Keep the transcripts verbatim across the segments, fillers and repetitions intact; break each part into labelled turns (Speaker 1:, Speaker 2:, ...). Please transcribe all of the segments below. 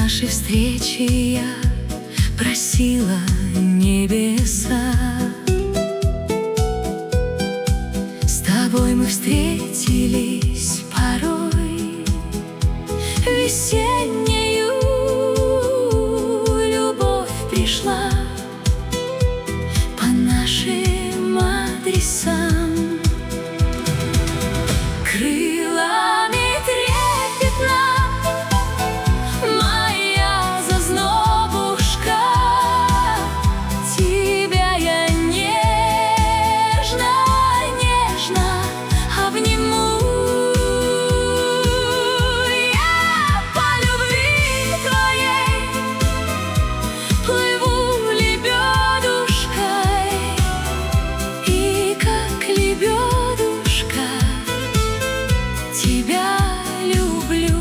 Speaker 1: нашей встречи я просила небеса. С тобой мы встретились порой весеннею, любовь пришла по нашим адресам. Крылами трепетно моя зазнобушка, тебя я нежно, нежно обниму. Я по любви твоей плыву лебедушкой, и как лебедушка тебя люблю.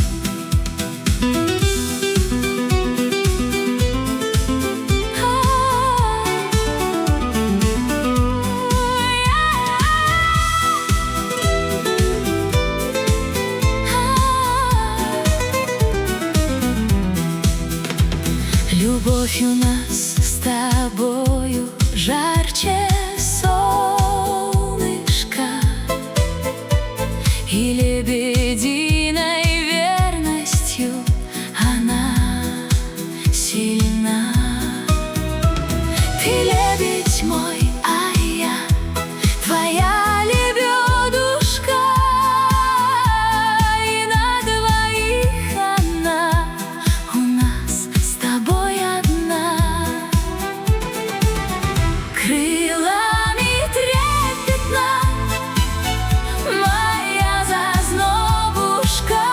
Speaker 1: Любовь у нас с тобою жарче солнышка, и лебединой верностью она сильна. Ты лебедь мой, а я твоя лебедушка, и на двоих она у нас с тобой одна. Крылами трепетно моя зазнобушка,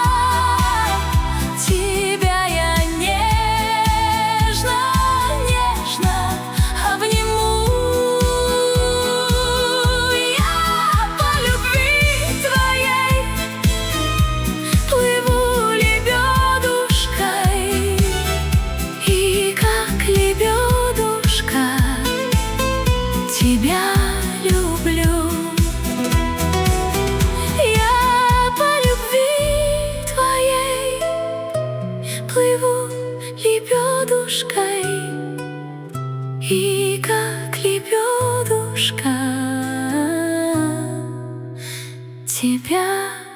Speaker 1: тебя я нежно, нежно обниму. Я по любви твоей плыву лебедушкой, и как лебедушка тебя люблю. Я по любви твоей плыву лебедушкой, и как лебедушка тебя